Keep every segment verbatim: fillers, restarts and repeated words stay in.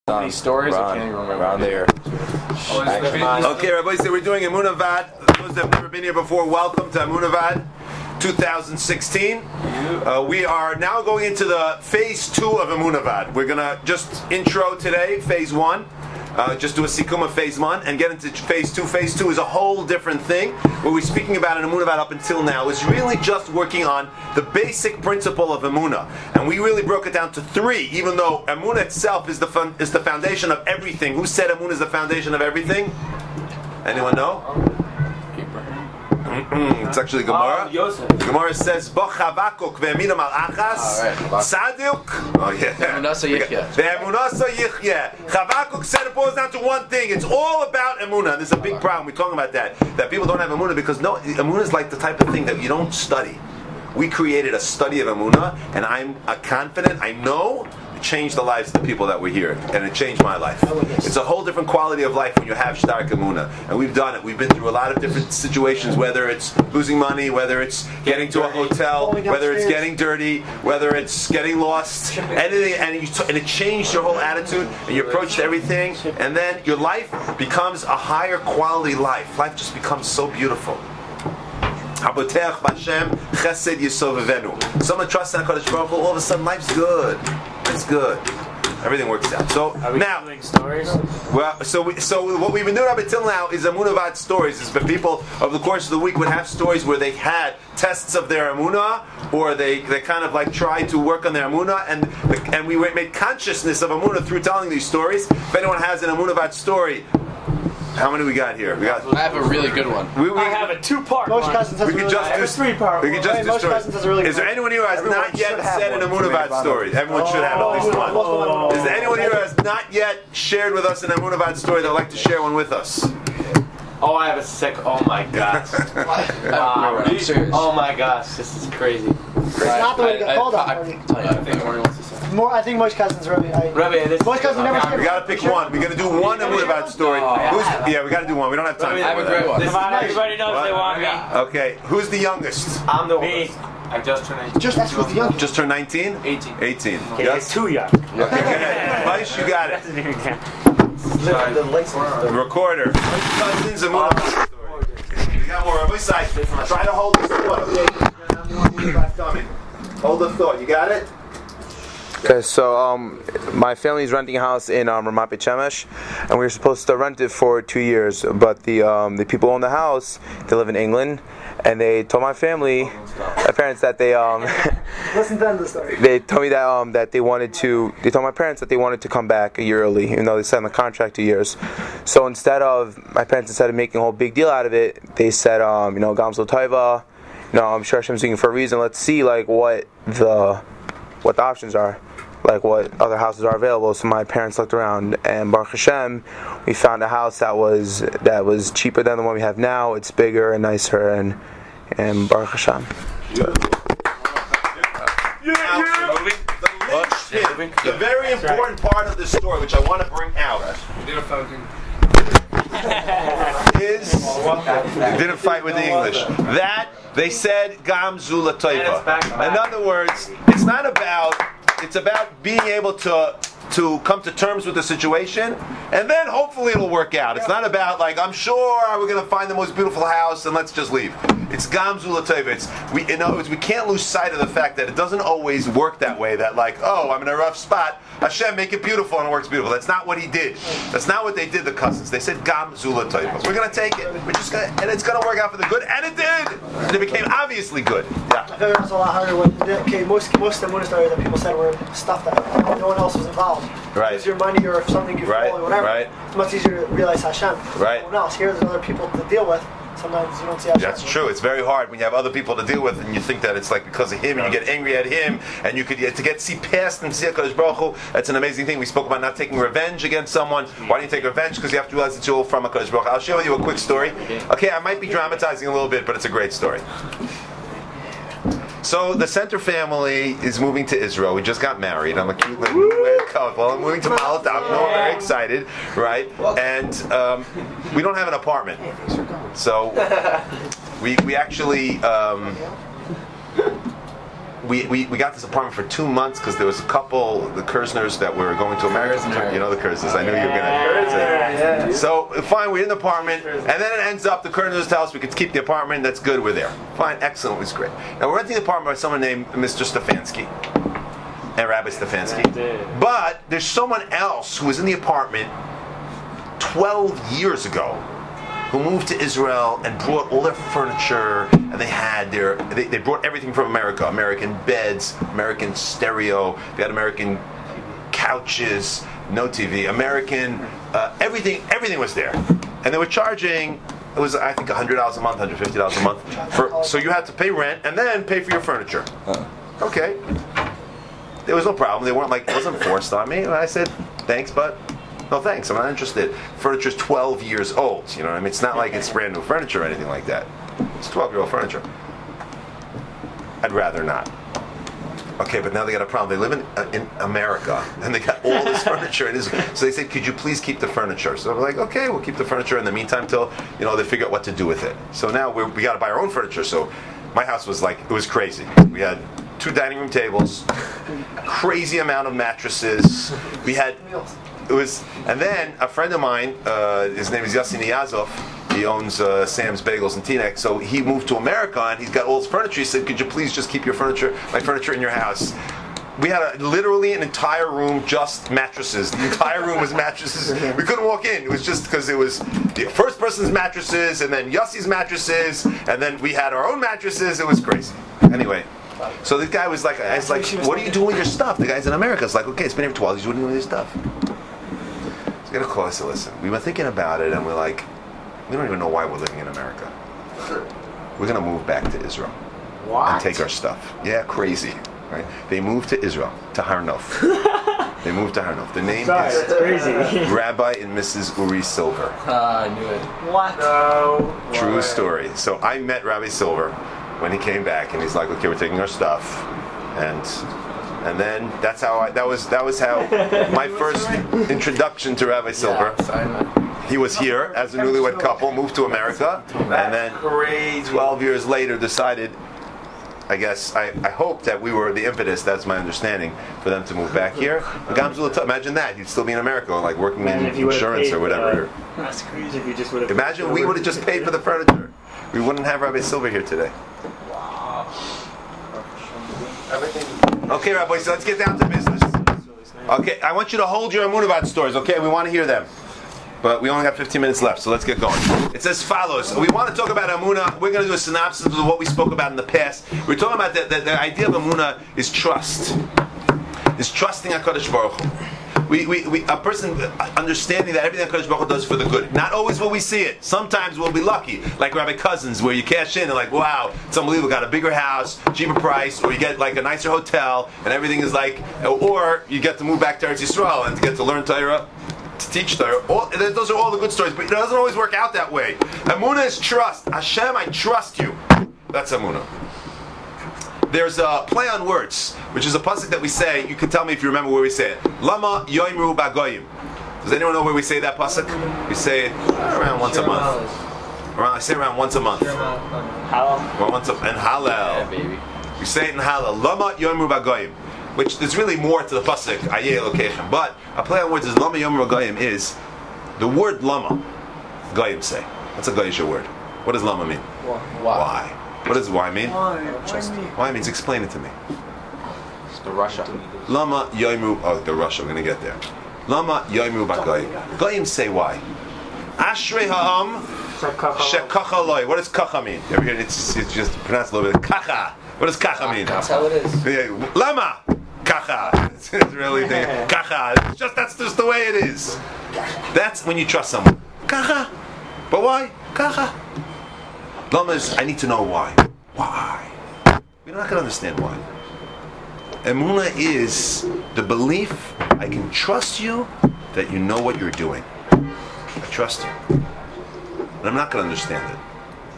Um, These stories, around, I can't even remember. Around there. Okay, Rabbi, so we're doing Emunah Vad. Those that have never been here before, welcome to Emunah Vad twenty sixteen. Uh, we are now going into the phase two of Emunah Vad. We're going to just intro today, phase one. Uh, just do a sikkum of phase one and get into phase two. Phase two is a whole different thing. What we're speaking about in Emunah Vad up until now is really just working on the basic principle of Emunah. And we really broke it down to three, even though Emunah itself is the fun, is the foundation of everything. Who said Emunah is the foundation of everything? Anyone know? Mm-mm. It's actually Gemara. Oh, Gemara says, "Bo Chavakuk ve'emina malachas Tzaduk." Oh yeah. Ve'emunasa yichya. Ve'emunasa yichya. Chavakuk said it boils down to one thing. It's all about Emunah. There's a big problem. We're talking about that. That people don't have Emunah because no, Emunah is like the type of thing that you don't study. We created a study of Emunah, and I'm uh, confident. I know. It changed the lives of the people that were here, and it changed my life. It's a whole different quality of life when you have Shtark Emunah, and we've done it. We've been through a lot of different situations, whether it's losing money, whether it's getting to a hotel, whether it's getting dirty, whether it's getting lost, anything, and, you t- and it changed your whole attitude and your approach to everything, and then your life becomes a higher quality life. Life just becomes so beautiful. Someone trusts in HaKadosh Baruch Hu, all of a sudden life's good. It's good. Everything works out. So Are we now, doing stories? well, so we, so what we've been doing up until now is Emunah Vad stories. It's been people over the course of the week would have stories where they had tests of their Emunah, or they, they kind of like tried to work on their Emunah, and and we made consciousness of Emunah through telling these stories. If anyone has an Emunah Vad story. How many we got here? We got. I have a really good one. We, we, I have a two-part Most one. cousins has we a could really just good do one. three-part We could just Hey, do most stories. cousins has a really Is there good anyone here who has Everyone not yet should have said an one. Emunah Vad story? Everyone should have at least one. Oh. Is there anyone here who has not yet shared with us an Emunah Vad story that would like to share one with us? Oh, I have a sick. Oh my gosh. Wow. I'm serious. Oh my gosh, this is crazy. It's not the way to get called on. I, I, I, I think Morning wants to say. More, I think most cousins, Rebbe. I, Rebbe, this most cousins never share. We got to pick one. We got to do one Emunah Vad story. Who's, yeah, we got to do one. We don't have time. I have a great one. Come on, everybody knows What? they want me. Okay, who's the youngest? I'm the oldest. I just turned eighteen. Just ask who's the youngest. Just turned nineteen? eighteen. eighteen. Okay, Yes? too young. Okay, go ahead. Maish, you got it. The recorder. Cousins Emunah Vad story. We got more on this side. Try to hold the thought, okay? Hold the thought. You got it? Okay, so um, my family's renting a house in um, Ramat Beit Shemesh, and we were supposed to rent it for two years. But the um, the people who own the house, they live in England, and they told my family, my parents, that they um, Listen to the end of the story. they told me that um, that they wanted to. They told my parents that they wanted to come back a year early, even though they signed the contract two years. So instead of my parents, instead of making a whole big deal out of it, they said, um, you know, Gamzul Taiva, you know, I'm sure Hashem's doing it for a reason. Let's see, like, what the what the options are, like what other houses are available. So my parents looked around, and Baruch Hashem, we found a house that was that was cheaper than the one we have now. It's bigger and nicer, and and Baruch Hashem. Yeah. Now, the linchpin, the very important part of the story, which I want to bring out, is didn't fight with the English. That they said Gam Zula Taiva. In other words, it's not about. It's about being able to to come to terms with the situation, and then hopefully it'll work out. It's not about like I'm sure we're going to find the most beautiful house and let's just leave. It's Gam Zula Taiva. It's we. In other words, we can't lose sight of the fact that it doesn't always work that way. That like, oh, I'm in a rough spot. Hashem, make it beautiful, and it works beautiful. That's not what He did. That's not what they did. The cousins. They said Gam Zula Taiva. We're going to take it. We're just going, to and it's going to work out for the good, and it did. And it became obviously good. Yeah. I think it was a lot harder when, okay, most most of the Emunah stories that people said were stuff that no one else was involved. Right. It's your money or something you Right, follow or whatever. right. It's much easier to realize Hashem. Right. No one else. Here there's other people to deal with. Sometimes you don't see Hashem. That's true. It's very hard when you have other people to deal with, and you think that it's like because of him, and you get angry at him, and you could to get see past and see HaKadosh Baruch Hu. That's an amazing thing. We spoke about not taking revenge against someone. Why do you take revenge? Because you have to realize it's all from HaKadosh Baruch Hu. I'll share with you a quick story. Okay, I might be dramatizing a little bit, but it's a great story. So the Center family is moving to Israel. We just got married. I'm a cute little couple. I'm moving to Maladavno. We're very excited, right? And um, we don't have an apartment, so we we actually um, we, we, we got this apartment for two months because there was a couple, the Kersners, that were going to America. Kersner. You know the Kersners. I knew you were gonna say. So fine, we're in the apartment, and then it ends up the Kersners tell us we could keep the apartment. That's good. We're there. Fine, excellent. It was great. Now we're renting the apartment by someone named Mister Stefanski. And Rabbi Stefanski. But there's someone else who was in the apartment twelve years ago who moved to Israel and brought all their furniture, and they had their, they, they brought everything from America. American beds, American stereo, they had American couches, no T V, American, uh, everything, everything was there. And they were charging, it was I think one hundred dollars a month, one hundred fifty dollars a month. For, so you had to pay rent and then pay for your furniture. Okay. There was no problem. They weren't like, it wasn't forced on me. And I said, thanks, but no thanks. I'm not interested. Furniture's twelve years old. You know what I mean? It's not like it's brand new furniture or anything like that. It's twelve-year-old furniture. I'd rather not. Okay, but now they got a problem. They live in uh, in America, and they got all this furniture. And so they said, could you please keep the furniture? So I'm like, okay, we'll keep the furniture in the meantime till, you know, they figure out what to do with it. So now we're, we got to buy our own furniture. So my house was like, it was crazy. We had two dining room tables, crazy amount of mattresses. We had, it was, and then a friend of mine, uh, his name is Yossi Niyazov. He owns uh, Sam's Bagels and Teaneck. So he moved to America and he's got all his furniture. He said, could you please just keep your furniture, my furniture in your house? We had a, literally an entire room just mattresses. The entire room was mattresses. We couldn't walk in. It was just because it was the first person's mattresses and then Yossi's mattresses and then we had our own mattresses. It was crazy. Anyway. So the guy was like, I was like, what are you doing with your stuff? The guy's in America. It's like, okay, it's been here for twelve years. What are you doing with your stuff? He's going to call us and listen. We were thinking about it and we're like, we don't even know why we're living in America. We're going to move back to Israel. What? And take our stuff. Yeah, crazy. Right? They moved to Israel, to Har Nof. They moved to Har Nof. The name Sorry, is that's crazy. Rabbi and Missus Uri Silver. Ah, I knew it. What? No. True way. story. So I met Rabbi Silver when he came back, and he's like, "Okay, we're taking our stuff," and and then that's how I. That was that was how my first introduction to Rabbi Silver. Yes, I know. He was here as a newlywed couple, moved to America, and then Crazy. twelve years later decided. I guess I, I hope that we were the impetus. That's my understanding for them to move back here. Gamzul, imagine that he'd still be in America, like working Imagine in if you would've insurance paid, or whatever. uh, That's crazy. If you just would have. Imagine we would have just paid for the furniture. We wouldn't have Rabbi Silver here today. Okay, Rabbi, so let's get down to business. Okay, I want you to hold your Amunavad stories, okay? We want to hear them. But we only have fifteen minutes left, so let's get going. It's as follows. We want to talk about Amunah. We're going to do a synopsis of what we spoke about in the past. We're talking about the, the, the idea of Amunah is trust. Is trusting HaKadosh Baruch Hu. We, we, we, a person understanding that everything HaKadosh Baruch Hu does for the good. Not always will we see it. Sometimes we'll be lucky, like Rabbi Cousins, where you cash in and like, wow, it's unbelievable. Got a bigger house, cheaper price, or you get like a nicer hotel, and everything is like, or you get to move back to Eretz Yisrael and to get to learn Torah. To teach Torah. All, those are all the good stories, but it doesn't always work out that way. Amunah is trust. Hashem, I trust you. That's Amunah. There's a play on words, which is a pasuk that we say. You can tell me if you remember where we say it. Lama yoimru bagoyim. Does anyone know where we say that pasuk? We say it around once a month. Around, I say around once a month. Hallel. Or once a, and Hallel. Yeah, baby. We say it in Hallel. Lama yoimru bagoyim. Which there's really more to the pasuk, ayeh location. But a play on words is Lama Yom Goyim is the word Lama. Goyim say. What's a Goyish word? What does Lama mean? Why? Why? What does why mean? Why? Why? Why means explain it to me. It's the Russia. Lama Yoimu. Oh, the Russia. I'm gonna get there. Lama Yoimu Bagoyim. Goyim say why. Ashrei ha'am shekacha loy. What does kacha mean? You ever hear it? It's, it's just pronounced a little bit. Kacha. What does kacha mean? That's how it is. Yeah, Lama. Kacha. It's really the kacha. It's just that's just the way it is. That's when you trust someone. Kacha. But why? Kacha. Lama is I need to know why. Why? We're not gonna understand why. Emunah is the belief I can trust you that you know what you're doing. I trust you. And I'm not gonna understand it.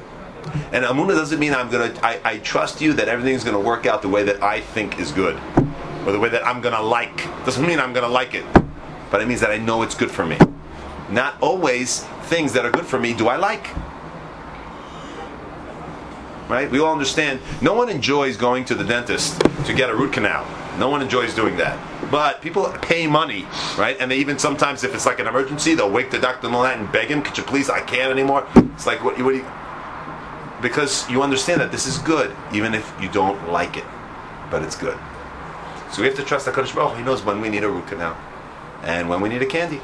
And Amunah doesn't mean I'm gonna I, I trust you that everything's gonna work out the way that I think is good. Or the way that I'm gonna like. Doesn't mean I'm gonna like it. But it means that I know it's good for me. Not always things that are good for me do I like. right? We all understand. No one enjoys going to the dentist to get a root canal. No one enjoys doing that. But people pay money, right? And they even sometimes, if it's like an emergency, they'll wake the doctor and all that and beg him, could you please, I can't anymore. It's like, what, what do you... Because you understand that this is good, even if you don't like it. But it's good. So we have to trust HaKadosh Baruch Hu. He knows when we need a root canal and when we need a candy.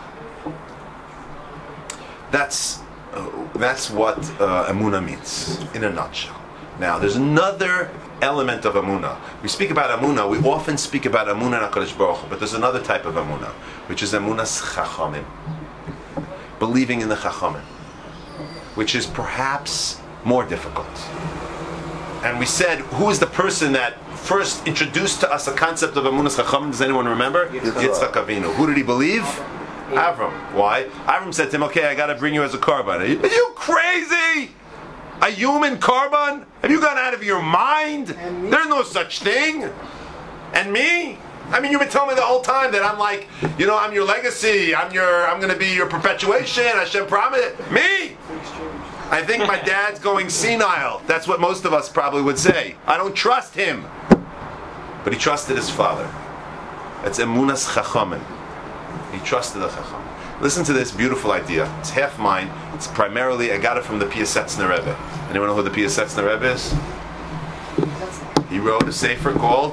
That's uh, that's what uh, Emunah means in a nutshell. Now, there's another element of Emunah. We speak about Emunah. We often speak about Emunah and HaKadosh Baruch Hu, but there's another type of Emunah, which is Emunah's Chachamim, believing in the Chachamim, which is perhaps more difficult. And we said, who is the person that first introduced to us the concept of Emunah's Chachamim? Does anyone remember? Yitzchak Avinu. Who did he believe? Avram. Why? Avram said to him, okay, I got to bring you as a korban. Are you, are you crazy? A human korban? Have you gone out of your mind? There's no such thing. And me? I mean, you've been telling me the whole time that I'm like, you know, I'm your legacy. I'm your, I'm going to be your perpetuation. Hashem promised it. Me? I think my dad's going senile. That's what most of us probably would say. I don't trust him. But he trusted his father. That's Emunah's Chachamim. He trusted the Chacham. Listen to this beautiful idea. It's half mine. It's primarily, I got it from the Piasetzner Rebbe. Anyone know who the Piasetzner Rebbe is? He wrote a sefer called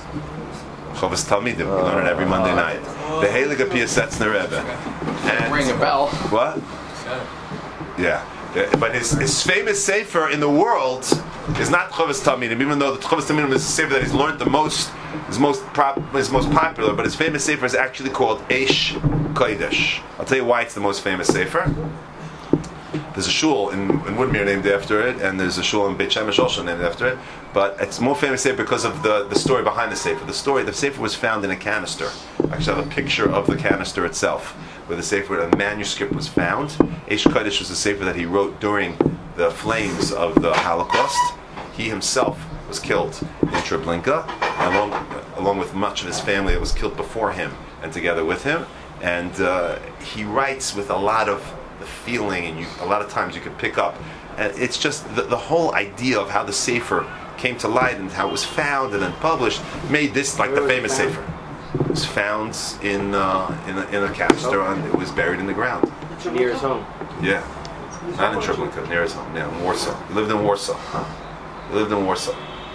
Chovas Talmidim. We learn it every Monday night. The Heilige Piasetzner Rebbe. And Ring a bell. What? Yeah. But his, his famous sefer in the world is not Chovas Talmidim, even though the Chovas Talmidim is the sefer that he's learned the most, is most prop, is most popular. But his famous sefer is actually called Eish Kodesh. I'll tell you why it's the most famous sefer. There's a shul in, in Woodmere named after it, and there's a shul in Beit Shemesh also named after it. But it's more famous sefer because of the, the story behind the sefer. The story, the sefer was found in a canister. I actually have a picture of the canister itself, where the sefer, a manuscript was found. Eish Kodesh was a sefer that he wrote during the flames of the Holocaust. He himself was killed in Treblinka, along, along with much of his family that was killed before him and together with him. And uh, he writes with a lot of the feeling, and you, a lot of times you could pick up. And it's just the, the whole idea of how the sefer came to light and how it was found and then published made this like the famous sefer. It was found in uh, in, a, in a canister, and it was buried in the ground. Near his home. Yeah, not in Treblinka, near his home. Yeah, in Warsaw. He lived in Warsaw. He lived in Warsaw.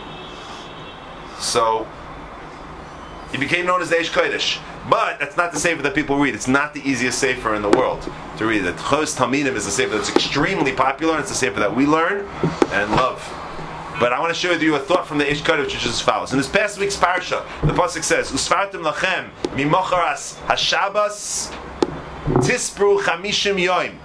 So he became known as the Eish Kodesh. But that's not the sefer that people read. It's not the easiest sefer in the world to read. The Chovas Talmidim is a sefer that's extremely popular. It's a sefer that we learn and love. But I want to share with you a thought from the Eish Kodesh, which is as follows. In this past week's parsha, the pasuk says, "Usfartim lachem mimocharas hashabas tispru chamishim yoim,"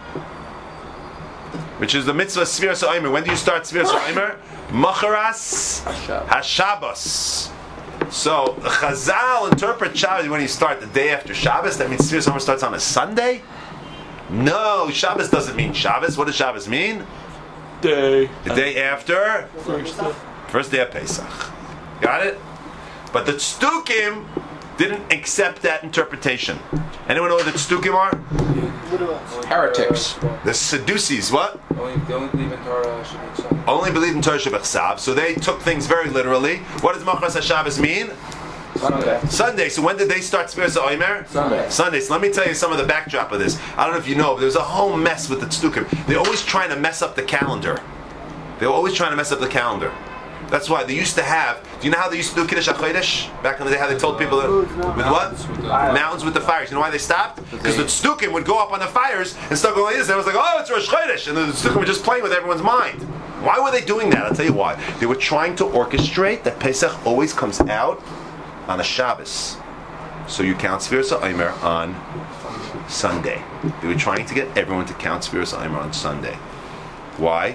which is the mitzvah Sfiras HaOmer. When do you start Sfiras HaOmer? Mocharas hashabas. So Chazal interpret Shabbos when you start the day after Shabbos. That means Sfiras HaOmer starts on a Sunday? No, Shabbos doesn't mean Shabbos. What does Shabbos mean? Day. The day after? First day. First day of Pesach. Got it? But the Tzdukim didn't accept that interpretation. Anyone know what the Tzdukim are? Heretics. The Sadducees, what? Only, they only believe in Torah Shabbat. Only believe in Torah Shabbat. So they took things very literally. What does Machras HaShabbos mean? Sunday. Sunday. So when did they start Sfiras HaOmer? Sunday. Sunday. So let me tell you some of the backdrop of this. I don't know if you know, but there's a whole mess with the Tzdukim. They're always trying to mess up the calendar. They're always trying to mess up the calendar. That's why they used to have. Do you know how they used to do Kiddush HaChodesh back in the day? How they told people that, with what? With the Mountains with the fires. You know why they stopped? Because the Tzdukim would go up on the fires and start going like this. And it was like, oh, it's Rosh Chodesh, and the Tzdukim were just playing with everyone's mind. Why were they doing that? I'll tell you why. They were trying to orchestrate that Pesach always comes out on a Shabbos, so you count Sfiras HaOmer on Sunday. They were trying to get everyone to count Sfiras HaOmer on Sunday. Why?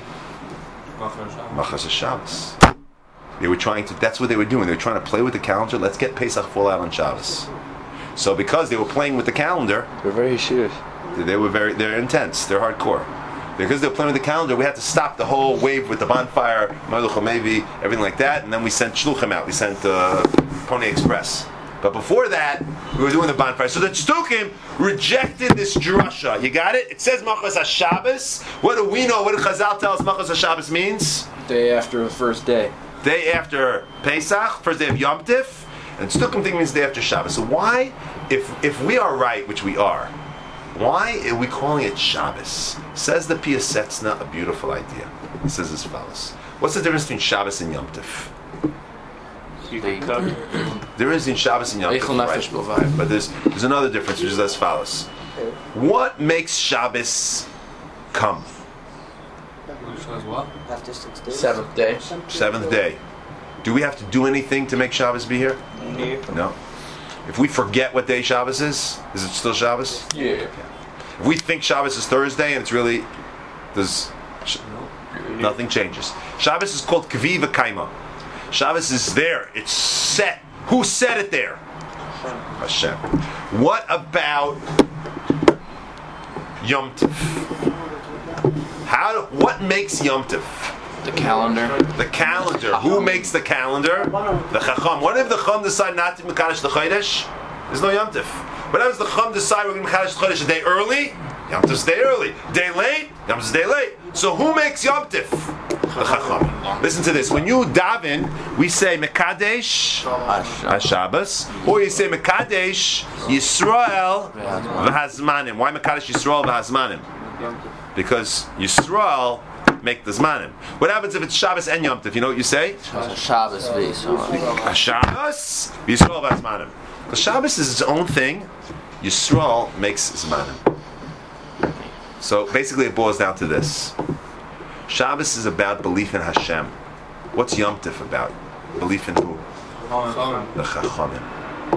Machas Shabbos. They were trying to. That's what they were doing. They were trying to play with the calendar. Let's get Pesach fall out on Shabbos. So because they were playing with the calendar, They're very serious. they were very. They're intense. They're hardcore. Because they were playing with the calendar, we had to stop the whole wave with the bonfire, Melech HaMevi, everything like that, and then we sent Shluchim out. We sent uh, Pony Express. But before that, we were doing the bonfire. So the Tzdukim rejected this drasha. You got it? It says Machas HaShabbos. What do we know? What did Chazal tell us Machas HaShabbos means? Day after the first day. Day after Pesach, first day of Yom Tif, and Stukim thing means day after Shabbos. So why, if if we are right, which we are, why are we calling it Shabbos? Says the Piasetzna, a beautiful idea. It says as follows. What's the difference between Shabbos and Yom Tif? You can cook. There is in Shabbos and Yom Eichel Tif, nefesh right? b'lvayim. But there's there's another difference, which is as follows. What makes Shabbos come? Half distance days. Seventh day. Seventh day. Do we have to do anything to make Shabbos be here? No. If we forget what day Shabbos is, is it still Shabbos? Yeah. If we think Shabbos is Thursday and it's really, there's sh- nothing changes. Shabbos is called Kvi v'Kaima. Shabbos is there. It's set. Who set it there? Hashem. What about Yom Tif? How? What makes Yom Tif? The calendar. The calendar. Who makes the calendar? The Chacham. What if the Chacham decide not to Mekadosh the Chodesh? There's no Yom Tif. What happens if the Chacham decide we're going to Mekadosh the Chodesh a day early? Yom Tif's day early. Day late? Yom Tif's day late. So who makes Yom Tif? The Chacham. Listen to this. When you daven, we say Mekadesh HaShabbos, or you say Mekadesh Yisrael v'Hazmanim. Why Mekadesh Yisrael v'Hazmanim? Because Yisrael make the Zmanim. What happens if it's Shabbos and Yom Tov? You know what you say? Shabbos v'Yisrael. Shabbos Yisrael v'Hazmanim. Because Shabbos is its own thing. Yisrael makes Zmanim. So basically it boils down to this. Shabbos is about belief in Hashem. What's Yom Tov about? Belief in who? The Chachamim.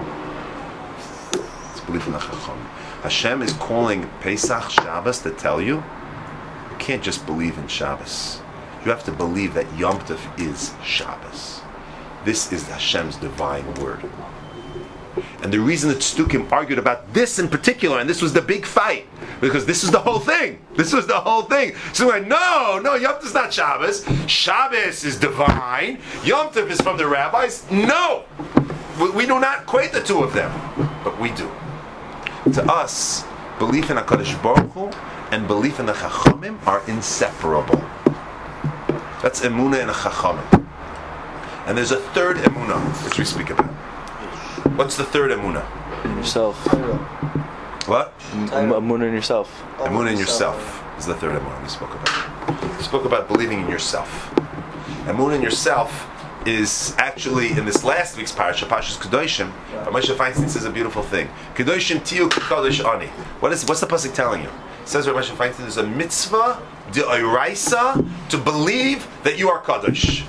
It's belief in the Chachamim. Hashem is calling Pesach Shabbos to tell you, you can't just believe in Shabbos. You have to believe that Yom Tov is Shabbos. This is Hashem's divine word. And the reason that Stukim argued about this in particular, and this was the big fight, because this is the whole thing. This was the whole thing. So we're like, no, no, Yom Tov is not Shabbos. Shabbos is divine. Yom Tov is from the rabbis. No! We, we do not equate the two of them. But we do. To us, belief in HaKadosh Baruch Hu and belief in the Chachamim are inseparable. That's Emunah in a Chachamim. And there's a third Emunah, which we speak about. What's the third Emunah? In yourself. What? Emunah in yourself. Emunah in yourself is the third Emunah we spoke about. We spoke about believing in yourself. Emunah in yourself is actually in this last week's parasha, Parashas Kedoshim. But Moshe Feinstein says a beautiful thing. Kedoshim tiyu kadosh ani. What is what's the pasuk telling you? It says Moshe Feinstein there's a mitzvah de'oraisa to believe that you are kadosh.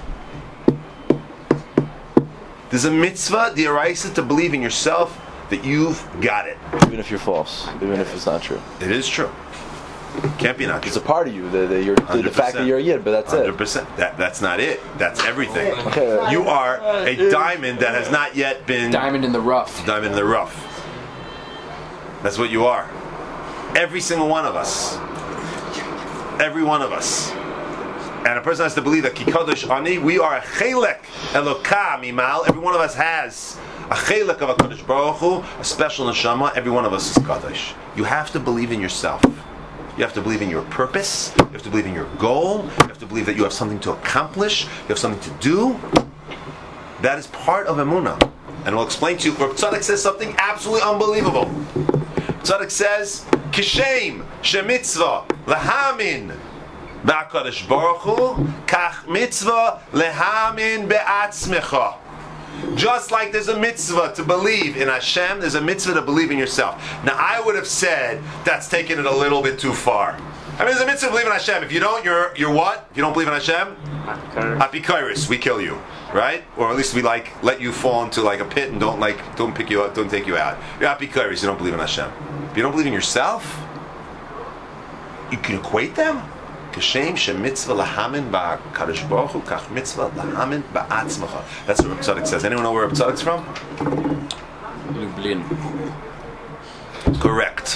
There's a mitzvah de'oraisa to believe in yourself that you've got it. Even if you're false, even if it's not true. It is true. Can't be not true. It's a part of you, the, the, you're, the, the fact that you're a yid, but that's one hundred percent. it. That, that's not it. That's everything. Okay. You are a diamond that has not yet been... Diamond in the rough. Diamond in the rough. That's what you are. Every single one of us. Every one of us. And a person has to believe that Kikadosh Ani, we are a chelek Eloka Mimal. Every one of us has a chelek of a Kadosh Baruch Hu, a special neshama. Every one of us is Kadosh. You have to believe in yourself. You have to believe in your purpose. You have to believe in your goal. You have to believe that you have something to accomplish. You have something to do. That is part of Emunah. And we'll explain to you where Tzadok says something absolutely unbelievable. Tzadok says, Kishem shemitzvah lehamin ba'akadosh baruch hu kach mitzvah lehamin be'atzmecha. Just like there's a mitzvah to believe in Hashem, there's a mitzvah to believe in yourself. Now, I would have said that's taking it a little bit too far. I mean, there's a mitzvah to believe in Hashem. If you don't, you're you're what? If you don't believe in Hashem, apikairis, we kill you, right? Or at least we like let you fall into like a pit and don't like don't pick you up, don't take you out. You're apikairis. You don't believe in Hashem. If you don't believe in yourself, you can equate them. Kashem shemitzvah lahamin ba'kadosh baruch hu kach mitzvah lahamin ba'atzmacha. That's what Reb Tzadok says. Anyone know where Reb Tzadok's from? Lublin. Correct.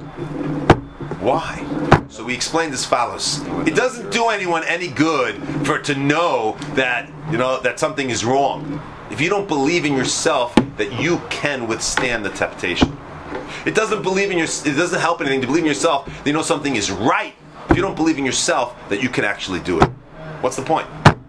Why? So we explained as follows. It doesn't do anyone any good for it to know that, you know, that something is wrong. If you don't believe in yourself that you can withstand the temptation. It doesn't believe in your it doesn't help anything to believe in yourself that you know something is right. If you don't believe in yourself that you can actually do it. What's the point?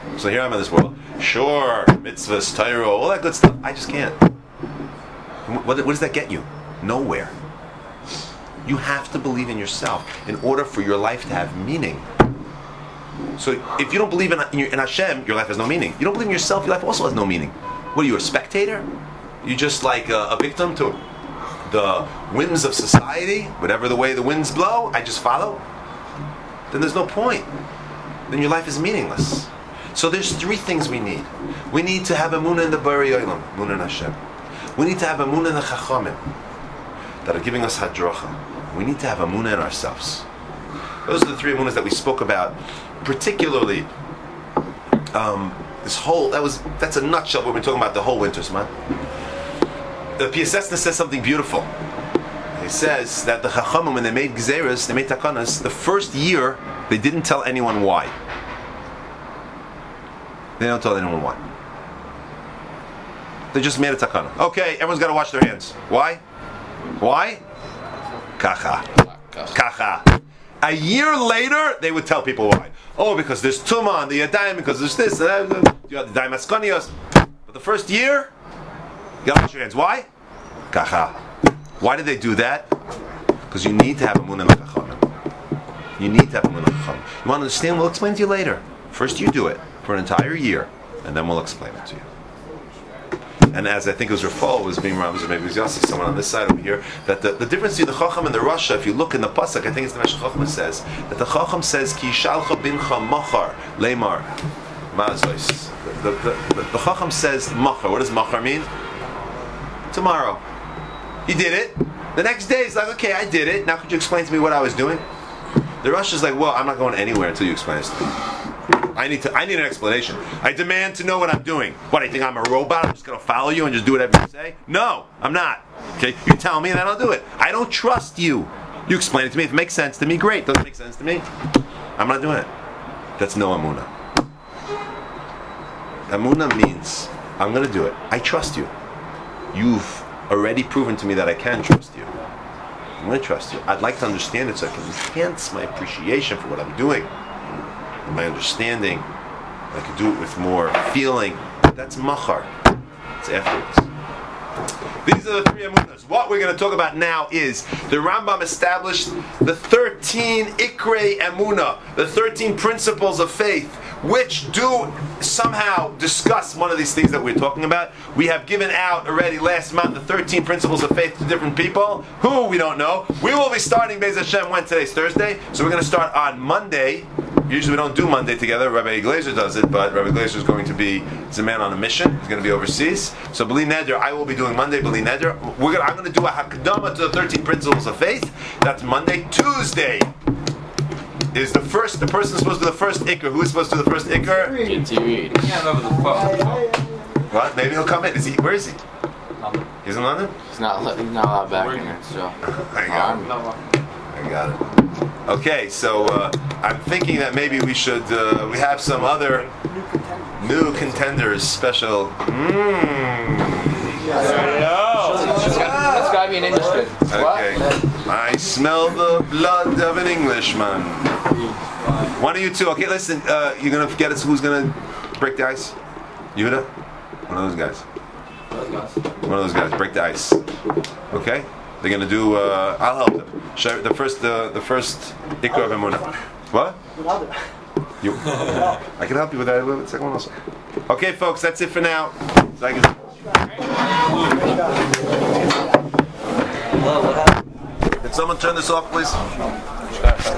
So here I am in this world. Sure, mitzvahs, Torah, all that good stuff. I just can't. What, what does that get you? Nowhere. You have to believe in yourself in order for your life to have meaning. So if you don't believe in, in Hashem, your life has no meaning. You don't believe in yourself, your life also has no meaning. What are you, a spectator? You just like a, a victim to the whims of society? Whatever the way the winds blow, I just follow? Then there's no point. Then your life is meaningless. So there's three things we need. We need to have emunah in the Bari Olam, emunah in Hashem. We need to have emunah in the Chachamim that are giving us hadracha. We need to have emunah in ourselves. Those are the three emunahs that we spoke about, particularly um, this whole, that was, that's a nutshell what we're talking about the whole winter, man. The Piaseczna says something beautiful. He says that the Chachamim, when they made Gzeras, they made Takanas, the first year, they didn't tell anyone why. They don't tell anyone why. They just made a takana. Okay, everyone's got to wash their hands. Why? Why? Kacha. Kacha. A year later, they would tell people why. Oh, because there's Tuma on the Yadayim, because there's this, uh, you got the Daimaskonios. But the first year, you got to wash your hands. Why? Kacha. Why did they do that? Because you need to have emunah in the Chachamim. You need to have emunah in the Chachamim. You want to understand? We'll explain to you later. First, you do it for an entire year, and then we'll explain it to you. And as I think it was Rafal was being Ramaz, or maybe it was Yossi, someone on this side over here, that the, the difference between the Chacham and the Rasha, if you look in the Pasuk, I think it's the Meshach Chacham says, that the Chacham says, Ki shalcha bincha machar, leimar, ma'azois. The, the, the, the Chacham says machar. What does machar mean? Tomorrow. He did it. The next day, he's like, okay, I did it. Now could you explain to me what I was doing? The Rasha is like, well, I'm not going anywhere until you explain this to me. I need to. I need an explanation. I demand to know what I'm doing. What, do you think I'm a robot? I'm just going to follow you and just do whatever you say? No, I'm not. Okay, you tell me and then I'll do it. I don't trust you. You explain it to me. If it makes sense to me, great. Doesn't make sense to me, I'm not doing it. That's no emunah. Emunah means I'm going to do it. I trust you. You've already proven to me that I can trust you. I'm going to trust you. I'd like to understand it so I can enhance my appreciation for what I'm doing. My understanding, I could do it with more feeling. That's machar. It's afterwards. These are the three emunas. What we're going to talk about now is the Rambam established the thirteen ikrei emuna, the thirteen principles of faith, which do somehow discuss one of these things that we're talking about. We have given out already last month the thirteen principles of faith to different people. Who, we don't know. We will be starting Be'ez Hashem when today's Thursday, so we're going to start on Monday. Usually we don't do Monday together. Rabbi Glazer does it, but Rabbi Glazer is going to be, he's a man on a mission. He's going to be overseas. So B'li Neder, I will be doing Monday, B'li Neder. We're gonna, I'm going to do a Hakdama to the thirteen principles of faith. That's Monday. Tuesday is the first, the person is supposed to do the first Iker. Who is supposed to do the first Iker? Get to read. You can't remember the phone. What? Maybe he'll come in. Is he, where is he? London. He's in London? He's not. He's not allowed back in here. So. I got it. No, I got it. Okay, so uh, I'm thinking that maybe we should, uh, we have some other new contenders special. Mmm. That's gotta be an Englishman. Okay. I smell the blood of an Englishman. One of you two. Okay, listen. Uh, you're gonna forget us. Who's gonna break the ice? Yehuda? One of those guys. One of those guys. Break the ice. Okay. They're gonna do. Uh, I'll help them. Share the first. Uh, the first Ikra of Emunah. What? You. I can help you with that. With the second one also. Okay, folks. That's it for now. So I can, Did someone turn this off, please?